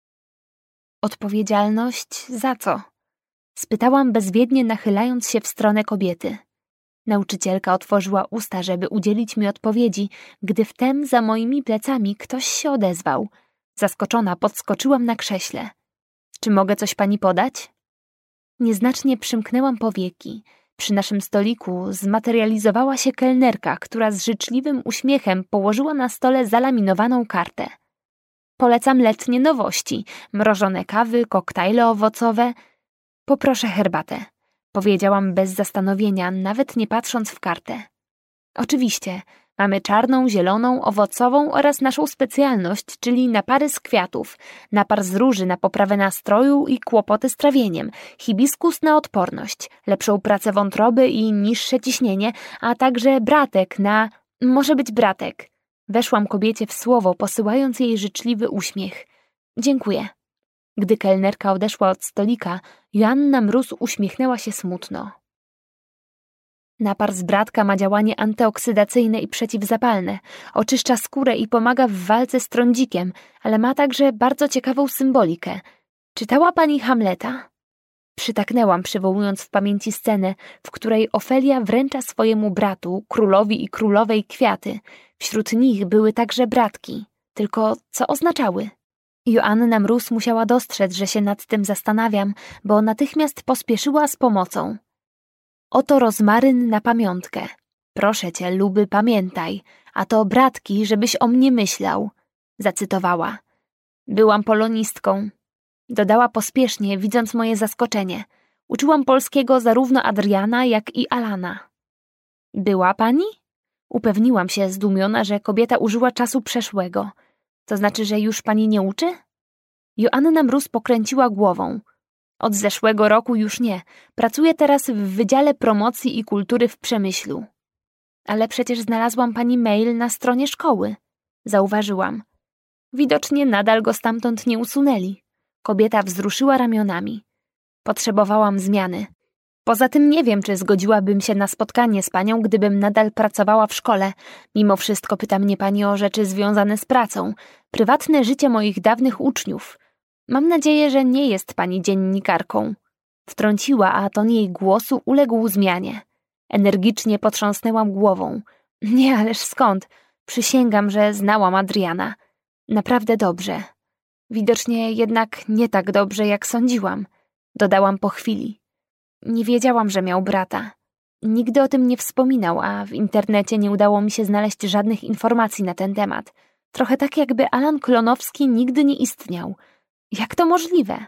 Odpowiedzialność za co? Spytałam bezwiednie, nachylając się w stronę kobiety. Nauczycielka otworzyła usta, żeby udzielić mi odpowiedzi, gdy wtem za moimi plecami ktoś się odezwał. Zaskoczona podskoczyłam na krześle. Czy mogę coś pani podać? Nieznacznie przymknęłam powieki. Przy naszym stoliku zmaterializowała się kelnerka, która z życzliwym uśmiechem położyła na stole zalaminowaną kartę. Polecam letnie nowości, mrożone kawy, koktajle owocowe. Poproszę herbatę, powiedziałam bez zastanowienia, nawet nie patrząc w kartę. Oczywiście, mamy czarną, zieloną, owocową oraz naszą specjalność, czyli napary z kwiatów, napar z róży na poprawę nastroju i kłopoty z trawieniem, hibiskus na odporność, lepszą pracę wątroby i niższe ciśnienie, a także bratek na... może być bratek. Weszłam kobiecie w słowo, posyłając jej życzliwy uśmiech. Dziękuję. Gdy kelnerka odeszła od stolika, Joanna Mróz uśmiechnęła się smutno. Napar z bratka ma działanie antyoksydacyjne i przeciwzapalne, oczyszcza skórę i pomaga w walce z trądzikiem, ale ma także bardzo ciekawą symbolikę. Czytała pani Hamleta? Przytaknęłam, przywołując w pamięci scenę, w której Ofelia wręcza swojemu bratu, królowi i królowej kwiaty. Wśród nich były także bratki. Tylko co oznaczały? Joanna Mróz musiała dostrzec, że się nad tym zastanawiam, bo natychmiast pospieszyła z pomocą. Oto rozmaryn na pamiątkę. Proszę cię, luby, pamiętaj, a to bratki, żebyś o mnie myślał, zacytowała. Byłam polonistką. Dodała pospiesznie, widząc moje zaskoczenie. Uczyłam polskiego zarówno Adriana, jak i Alana. Była pani? Upewniłam się zdumiona, że kobieta użyła czasu przeszłego. To znaczy, że już pani nie uczy? Joanna Mróz pokręciła głową. Od zeszłego roku już nie. Pracuję teraz w Wydziale Promocji i Kultury w Przemyślu. Ale przecież znalazłam pani mail na stronie szkoły. Zauważyłam. Widocznie nadal go stamtąd nie usunęli. Kobieta wzruszyła ramionami. Potrzebowałam zmiany. Poza tym nie wiem, czy zgodziłabym się na spotkanie z panią, gdybym nadal pracowała w szkole. Mimo wszystko pyta mnie pani o rzeczy związane z pracą. Prywatne życie moich dawnych uczniów. Mam nadzieję, że nie jest pani dziennikarką. Wtrąciła, a ton jej głosu uległ zmianie. Energicznie potrząsnęłam głową. Nie, ależ skąd? Przysięgam, że znałam Adriana. Naprawdę dobrze. Widocznie jednak nie tak dobrze, jak sądziłam. Dodałam po chwili. Nie wiedziałam, że miał brata. Nigdy o tym nie wspominał, a w internecie nie udało mi się znaleźć żadnych informacji na ten temat. Trochę tak, jakby Alan Klonowski nigdy nie istniał. Jak to możliwe?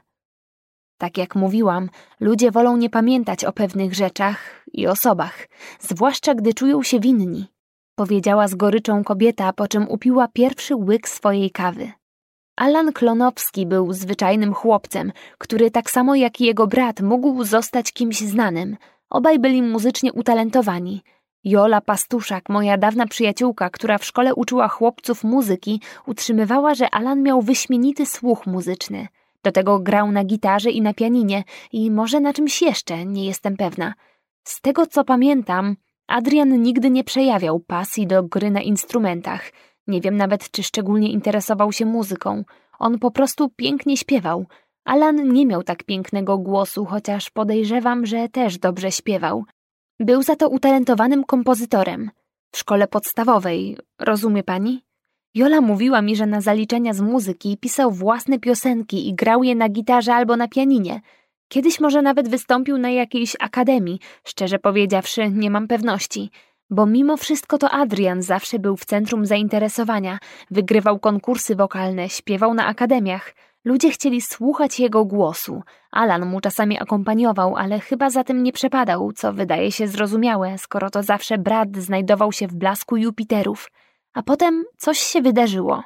Tak jak mówiłam, ludzie wolą nie pamiętać o pewnych rzeczach i osobach, zwłaszcza gdy czują się winni, powiedziała z goryczą kobieta, po czym upiła pierwszy łyk swojej kawy. Alan Klonowski był zwyczajnym chłopcem, który tak samo jak i jego brat mógł zostać kimś znanym. Obaj byli muzycznie utalentowani. Jola Pastuszak, moja dawna przyjaciółka, która w szkole uczyła chłopców muzyki, utrzymywała, że Alan miał wyśmienity słuch muzyczny. Do tego grał na gitarze i na pianinie i może na czymś jeszcze, nie jestem pewna. Z tego co pamiętam, Adrian nigdy nie przejawiał pasji do gry na instrumentach. Nie wiem nawet, czy szczególnie interesował się muzyką. On po prostu pięknie śpiewał. Alan nie miał tak pięknego głosu, chociaż podejrzewam, że też dobrze śpiewał. Był za to utalentowanym kompozytorem. W szkole podstawowej, rozumie pani? Jola mówiła mi, że na zaliczenia z muzyki pisał własne piosenki i grał je na gitarze albo na pianinie. Kiedyś może nawet wystąpił na jakiejś akademii, szczerze powiedziawszy, nie mam pewności. Bo mimo wszystko to Adrian zawsze był w centrum zainteresowania, wygrywał konkursy wokalne, śpiewał na akademiach. Ludzie chcieli słuchać jego głosu. Alan mu czasami akompaniował, ale chyba za tym nie przepadał, co wydaje się zrozumiałe, skoro to zawsze brat znajdował się w blasku Jupiterów. A potem coś się wydarzyło.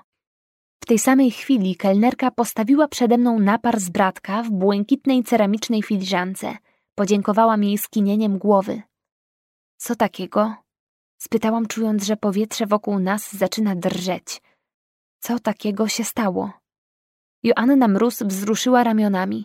W tej samej chwili kelnerka postawiła przede mną napar z bratka w błękitnej ceramicznej filiżance. Podziękowałam jej skinieniem głowy. Co takiego? Spytałam, czując, że powietrze wokół nas zaczyna drżeć. Co takiego się stało? Joanna Mróz wzruszyła ramionami.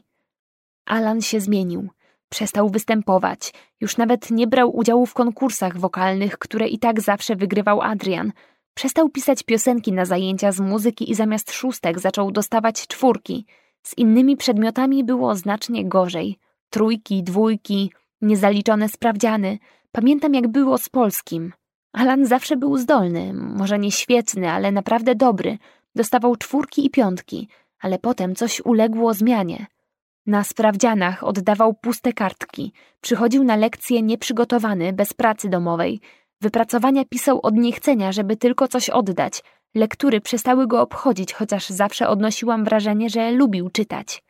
Alan się zmienił. Przestał występować. Już nawet nie brał udziału w konkursach wokalnych, które i tak zawsze wygrywał Adrian. Przestał pisać piosenki na zajęcia z muzyki i zamiast szóstek zaczął dostawać czwórki. Z innymi przedmiotami było znacznie gorzej. Trójki, dwójki, niezaliczone sprawdziany. Pamiętam, jak było z polskim. Alan zawsze był zdolny, może nie świetny, ale naprawdę dobry. Dostawał czwórki i piątki, ale potem coś uległo zmianie. Na sprawdzianach oddawał puste kartki, przychodził na lekcje nieprzygotowany, bez pracy domowej. Wypracowania pisał od niechcenia, żeby tylko coś oddać. Lektury przestały go obchodzić, chociaż zawsze odnosiłam wrażenie, że lubił czytać.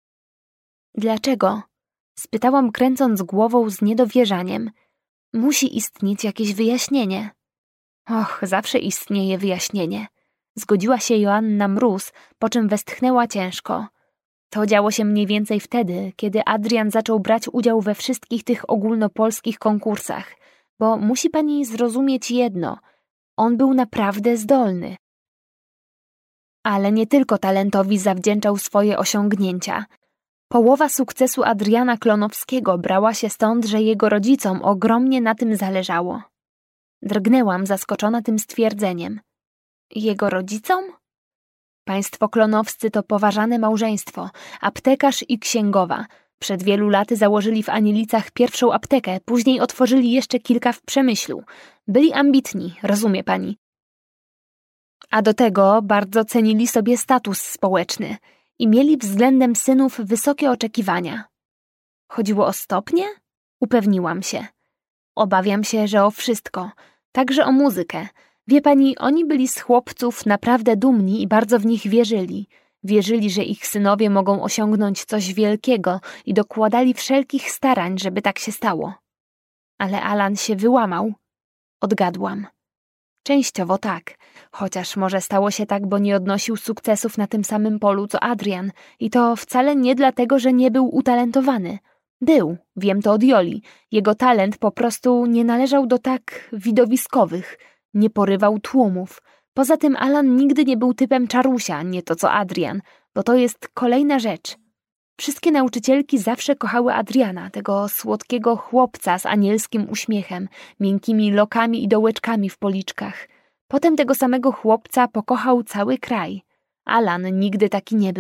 Dlaczego? Spytałam, kręcąc głową z niedowierzaniem. Musi istnieć jakieś wyjaśnienie. Och, zawsze istnieje wyjaśnienie. Zgodziła się Joanna Mróz, po czym westchnęła ciężko. To działo się mniej więcej wtedy, kiedy Adrian zaczął brać udział we wszystkich tych ogólnopolskich konkursach. Bo musi pani zrozumieć jedno. On był naprawdę zdolny. Ale nie tylko talentowi zawdzięczał swoje osiągnięcia. Połowa sukcesu Adriana Klonowskiego brała się stąd, że jego rodzicom ogromnie na tym zależało. Drgnęłam, zaskoczona tym stwierdzeniem. Jego rodzicom? Państwo Klonowscy to poważane małżeństwo, aptekarz i księgowa. Przed wielu laty założyli w Anielicach pierwszą aptekę, później otworzyli jeszcze kilka w Przemyślu. Byli ambitni, rozumie pani. A do tego bardzo cenili sobie status społeczny i mieli względem synów wysokie oczekiwania. Chodziło o stopnie? Upewniłam się. Obawiam się, że o wszystko, także o muzykę. Wie pani, oni byli z chłopców naprawdę dumni i bardzo w nich wierzyli. Wierzyli, że ich synowie mogą osiągnąć coś wielkiego i dokładali wszelkich starań, żeby tak się stało. Ale Alan się wyłamał. Odgadłam. Częściowo tak, chociaż może stało się tak, bo nie odnosił sukcesów na tym samym polu co Adrian i to wcale nie dlatego, że nie był utalentowany. Był, wiem to od Joli. Jego talent po prostu nie należał do tak widowiskowych, nie porywał tłumów. Poza tym Alan nigdy nie był typem czarusia, nie to co Adrian, bo to jest kolejna rzecz. Wszystkie nauczycielki zawsze kochały Adriana, tego słodkiego chłopca z anielskim uśmiechem, miękkimi lokami i dołeczkami w policzkach. Potem tego samego chłopca pokochał cały kraj. Alan nigdy taki nie był.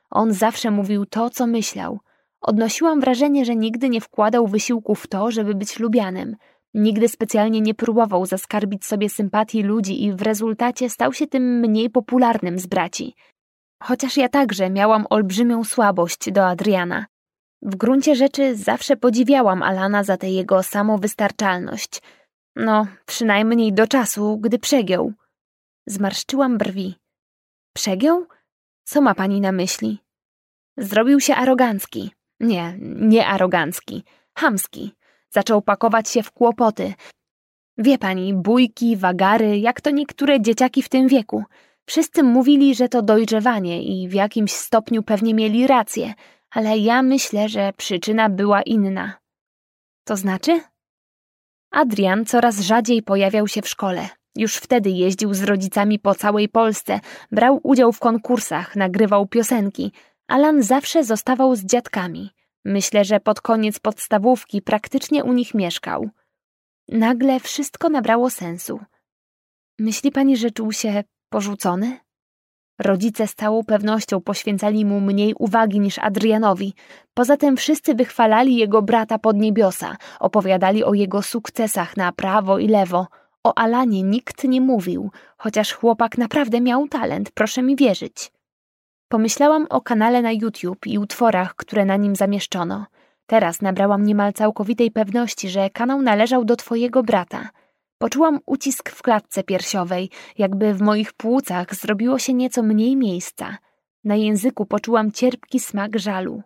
On zawsze mówił to, co myślał. Odnosiłam wrażenie, że nigdy nie wkładał wysiłku w to, żeby być lubianym. Nigdy specjalnie nie próbował zaskarbić sobie sympatii ludzi i w rezultacie stał się tym mniej popularnym z braci. Chociaż ja także miałam olbrzymią słabość do Adriana. W gruncie rzeczy zawsze podziwiałam Alana za tę jego samowystarczalność. No, przynajmniej do czasu, gdy przegiął. Zmarszczyłam brwi. Przegiął? Co ma pani na myśli? Zrobił się arogancki. Nie, nie arogancki. Chamski. Zaczął pakować się w kłopoty. Wie pani, bójki, wagary, jak to niektóre dzieciaki w tym wieku. Wszyscy mówili, że to dojrzewanie i w jakimś stopniu pewnie mieli rację, ale ja myślę, że przyczyna była inna. To znaczy? Adrian coraz rzadziej pojawiał się w szkole. Już wtedy jeździł z rodzicami po całej Polsce, brał udział w konkursach, nagrywał piosenki. Alan zawsze zostawał z dziadkami. Myślę, że pod koniec podstawówki praktycznie u nich mieszkał. Nagle wszystko nabrało sensu. Myśli pani, że czuł się porzucony? Rodzice z całą pewnością poświęcali mu mniej uwagi niż Adrianowi. Poza tym wszyscy wychwalali jego brata pod niebiosa, opowiadali o jego sukcesach na prawo i lewo. O Alanie nikt nie mówił, chociaż chłopak naprawdę miał talent, proszę mi wierzyć. Pomyślałam o kanale na YouTube i utworach, które na nim zamieszczono. Teraz nabrałam niemal całkowitej pewności, że kanał należał do twojego brata. Poczułam ucisk w klatce piersiowej, jakby w moich płucach zrobiło się nieco mniej miejsca. Na języku poczułam cierpki smak żalu.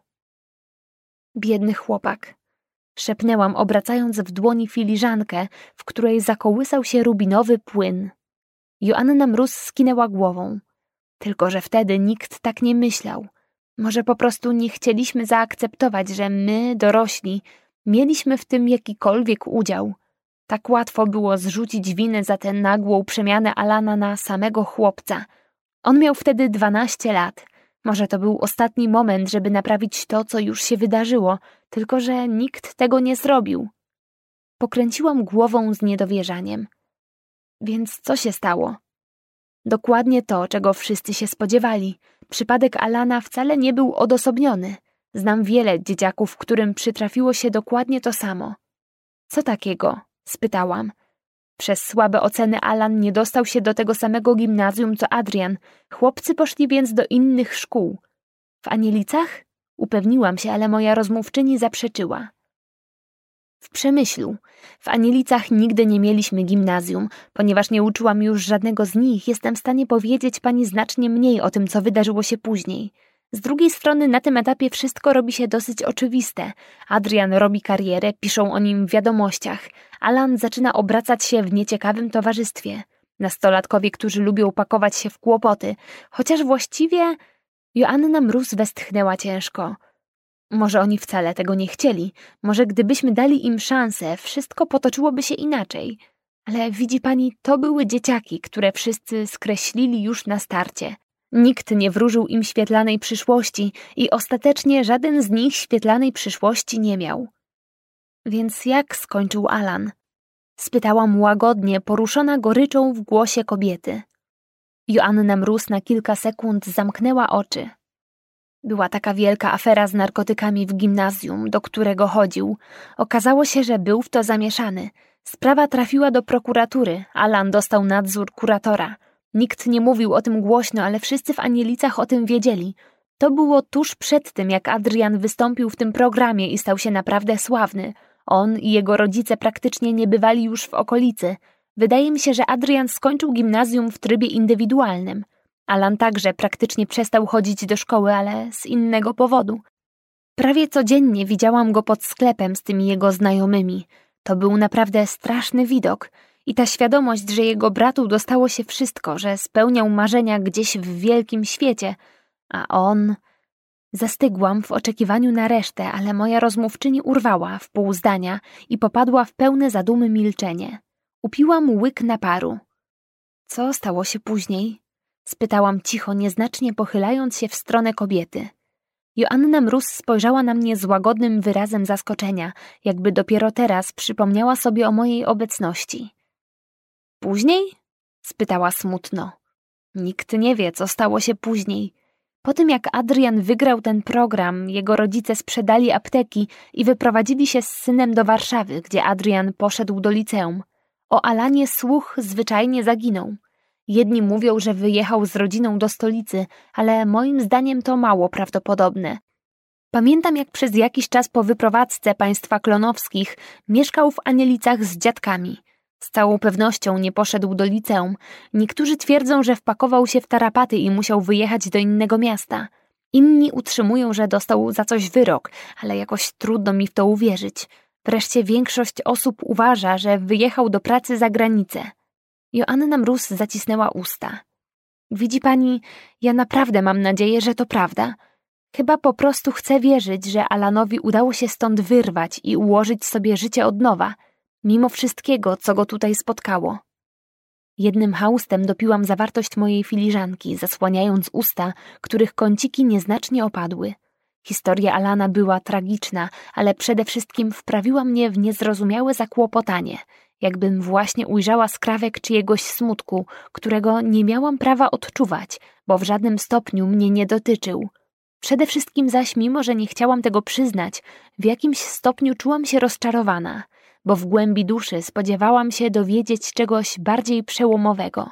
Biedny chłopak. Szepnęłam, obracając w dłoni filiżankę, w której zakołysał się rubinowy płyn. Joanna Mróz skinęła głową. Tylko że wtedy nikt tak nie myślał. Może po prostu nie chcieliśmy zaakceptować, że my, dorośli, mieliśmy w tym jakikolwiek udział. Tak łatwo było zrzucić winę za tę nagłą przemianę Alana na samego chłopca. On miał wtedy dwanaście lat. Może to był ostatni moment, żeby naprawić to, co już się wydarzyło, tylko że nikt tego nie zrobił. Pokręciłam głową z niedowierzaniem. Więc co się stało? Dokładnie to, czego wszyscy się spodziewali. Przypadek Alana wcale nie był odosobniony. Znam wiele dzieciaków, którym przytrafiło się dokładnie to samo. Co takiego? Spytałam. Przez słabe oceny Alan nie dostał się do tego samego gimnazjum co Adrian. Chłopcy poszli więc do innych szkół. W Anielicach? Upewniłam się, ale moja rozmówczyni zaprzeczyła. W Przemyślu. W Anielicach nigdy nie mieliśmy gimnazjum. Ponieważ nie uczyłam już żadnego z nich, jestem w stanie powiedzieć pani znacznie mniej o tym, co wydarzyło się później. Z drugiej strony na tym etapie wszystko robi się dosyć oczywiste. Adrian robi karierę, piszą o nim w wiadomościach. Alan zaczyna obracać się w nieciekawym towarzystwie. Nastolatkowie, którzy lubią pakować się w kłopoty. Chociaż właściwie... Joanna Mróz westchnęła ciężko. Może oni wcale tego nie chcieli. Może gdybyśmy dali im szansę, wszystko potoczyłoby się inaczej. Ale widzi pani, to były dzieciaki, które wszyscy skreślili już na starcie. Nikt nie wróżył im świetlanej przyszłości i ostatecznie żaden z nich świetlanej przyszłości nie miał. Więc jak skończył Alan? Spytałam łagodnie, poruszona goryczą w głosie kobiety. Joanna Mróz na kilka sekund zamknęła oczy. Była taka wielka afera z narkotykami w gimnazjum, do którego chodził. Okazało się, że był w to zamieszany. Sprawa trafiła do prokuratury. Alan dostał nadzór kuratora. Nikt nie mówił o tym głośno, ale wszyscy w Anielicach o tym wiedzieli. To było tuż przed tym, jak Adrian wystąpił w tym programie i stał się naprawdę sławny. On i jego rodzice praktycznie nie bywali już w okolicy. Wydaje mi się, że Adrian skończył gimnazjum w trybie indywidualnym. Alan także praktycznie przestał chodzić do szkoły, ale z innego powodu. Prawie codziennie widziałam go pod sklepem z tymi jego znajomymi. To był naprawdę straszny widok. I ta świadomość, że jego bratu dostało się wszystko, że spełniał marzenia gdzieś w wielkim świecie, a on... Zastygłam w oczekiwaniu na resztę, ale moja rozmówczyni urwała w pół zdania i popadła w pełne zadumy milczenie. Upiłam łyk naparu. Co stało się później? Spytałam cicho, nieznacznie pochylając się w stronę kobiety. Joanna Mróz spojrzała na mnie z łagodnym wyrazem zaskoczenia, jakby dopiero teraz przypomniała sobie o mojej obecności. Później? Spytała smutno. Nikt nie wie, co stało się później. Po tym jak Adrian wygrał ten program, jego rodzice sprzedali apteki i wyprowadzili się z synem do Warszawy, gdzie Adrian poszedł do liceum. O Alanie słuch zwyczajnie zaginął. Jedni mówią, że wyjechał z rodziną do stolicy, ale moim zdaniem to mało prawdopodobne. Pamiętam, jak przez jakiś czas po wyprowadzce państwa Klonowskich mieszkał w Anielicach z dziadkami. Z całą pewnością nie poszedł do liceum. Niektórzy twierdzą, że wpakował się w tarapaty i musiał wyjechać do innego miasta. Inni utrzymują, że dostał za coś wyrok, ale jakoś trudno mi w to uwierzyć. Wreszcie większość osób uważa, że wyjechał do pracy za granicę. Joanna Mróz zacisnęła usta. Widzi pani, ja naprawdę mam nadzieję, że to prawda. Chyba po prostu chcę wierzyć, że Alanowi udało się stąd wyrwać i ułożyć sobie życie od nowa, mimo wszystkiego, co go tutaj spotkało. Jednym haustem dopiłam zawartość mojej filiżanki, zasłaniając usta, których kąciki nieznacznie opadły. Historia Alana była tragiczna, ale przede wszystkim wprawiła mnie w niezrozumiałe zakłopotanie, jakbym właśnie ujrzała skrawek czyjegoś smutku, którego nie miałam prawa odczuwać, bo w żadnym stopniu mnie nie dotyczył. Przede wszystkim zaś, mimo że nie chciałam tego przyznać, w jakimś stopniu czułam się rozczarowana, bo w głębi duszy spodziewałam się dowiedzieć czegoś bardziej przełomowego.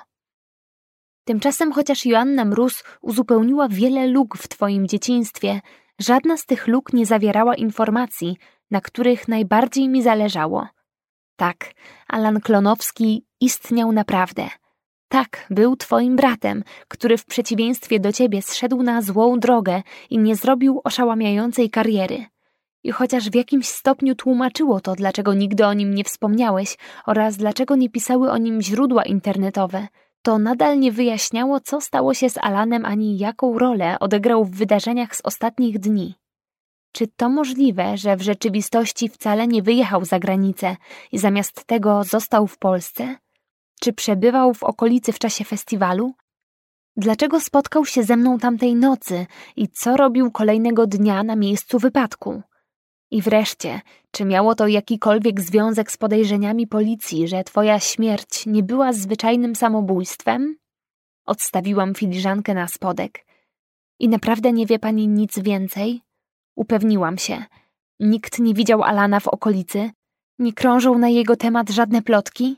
Tymczasem, chociaż Joanna Mróz uzupełniła wiele luk w twoim dzieciństwie, żadna z tych luk nie zawierała informacji, na których najbardziej mi zależało. Tak, Alan Klonowski istniał naprawdę. Tak, był twoim bratem, który w przeciwieństwie do ciebie zszedł na złą drogę i nie zrobił oszałamiającej kariery. I chociaż w jakimś stopniu tłumaczyło to, dlaczego nigdy o nim nie wspomniałeś oraz dlaczego nie pisały o nim źródła internetowe, to nadal nie wyjaśniało, co stało się z Alanem ani jaką rolę odegrał w wydarzeniach z ostatnich dni. Czy to możliwe, że w rzeczywistości wcale nie wyjechał za granicę i zamiast tego został w Polsce? Czy przebywał w okolicy w czasie festiwalu? Dlaczego spotkał się ze mną tamtej nocy i co robił kolejnego dnia na miejscu wypadku? I wreszcie, czy miało to jakikolwiek związek z podejrzeniami policji, że twoja śmierć nie była zwyczajnym samobójstwem? Odstawiłam filiżankę na spodek. I naprawdę nie wie pani nic więcej? Upewniłam się. Nikt nie widział Alana w okolicy? Nie krążą na jego temat żadne plotki?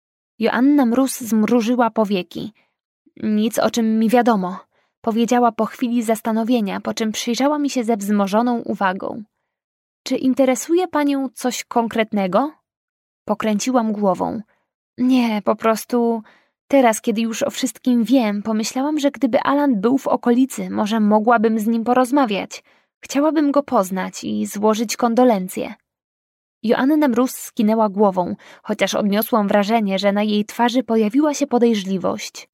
Joanna Mróz zmrużyła powieki. Nic, o czym mi wiadomo, powiedziała po chwili zastanowienia, po czym przyjrzała mi się ze wzmożoną uwagą. Czy interesuje panią coś konkretnego? Pokręciłam głową. Nie, po prostu teraz, kiedy już o wszystkim wiem, pomyślałam, że gdyby Alan był w okolicy, może mogłabym z nim porozmawiać. Chciałabym go poznać i złożyć kondolencje. Joanna Mróz skinęła głową, chociaż odniosłam wrażenie, że na jej twarzy pojawiła się podejrzliwość.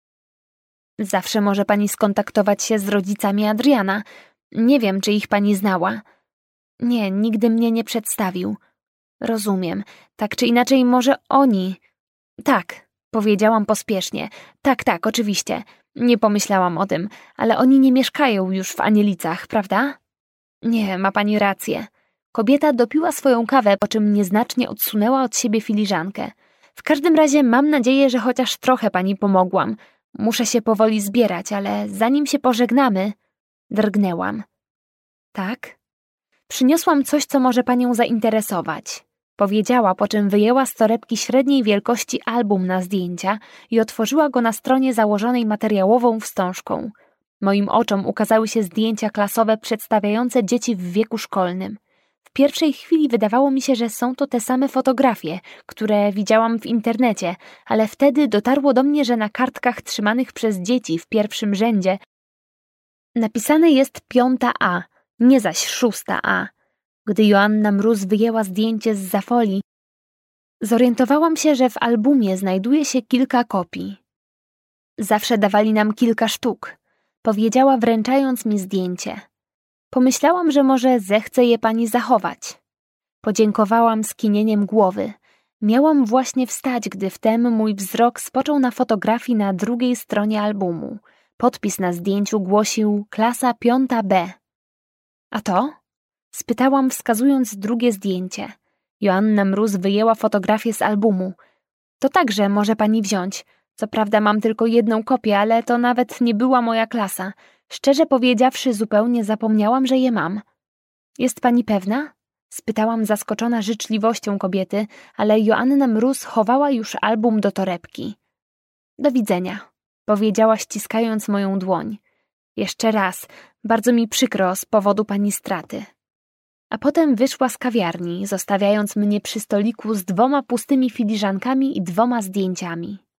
Zawsze może pani skontaktować się z rodzicami Adriana. Nie wiem, czy ich pani znała. Nie, nigdy mnie nie przedstawił. Rozumiem. Tak czy inaczej może oni... Tak, powiedziałam pospiesznie. Tak, tak, oczywiście. Nie pomyślałam o tym, ale oni nie mieszkają już w Anielicach, prawda? Nie, ma pani rację. Kobieta dopiła swoją kawę, po czym nieznacznie odsunęła od siebie filiżankę. W każdym razie mam nadzieję, że chociaż trochę pani pomogłam. Muszę się powoli zbierać, ale zanim się pożegnamy... Drgnęłam. Tak? Przyniosłam coś, co może panią zainteresować. Powiedziała, po czym wyjęła z torebki średniej wielkości album na zdjęcia i otworzyła go na stronie założonej materiałową wstążką. Moim oczom ukazały się zdjęcia klasowe przedstawiające dzieci w wieku szkolnym. W pierwszej chwili wydawało mi się, że są to te same fotografie, które widziałam w internecie, ale wtedy dotarło do mnie, że na kartkach trzymanych przez dzieci w pierwszym rzędzie napisane jest piąta A, nie zaś szósta A. Gdy Joanna Mróz wyjęła zdjęcie zza folii, zorientowałam się, że w albumie znajduje się kilka kopii. Zawsze dawali nam kilka sztuk, powiedziała, wręczając mi zdjęcie. Pomyślałam, że może zechce je pani zachować. Podziękowałam skinieniem głowy. Miałam właśnie wstać, gdy wtem mój wzrok spoczął na fotografii na drugiej stronie albumu. Podpis na zdjęciu głosił klasa piąta B. A to? Spytałam, wskazując drugie zdjęcie. Joanna Mróz wyjęła fotografię z albumu. To także może pani wziąć. Co prawda mam tylko jedną kopię, ale to nawet nie była moja klasa. Szczerze powiedziawszy, zupełnie zapomniałam, że je mam. Jest pani pewna? Spytałam zaskoczona życzliwością kobiety, ale Joanna Mróz chowała już album do torebki. Do widzenia, powiedziała ściskając moją dłoń. Jeszcze raz, bardzo mi przykro z powodu pani straty. A potem wyszła z kawiarni, zostawiając mnie przy stoliku z dwoma pustymi filiżankami i dwoma zdjęciami.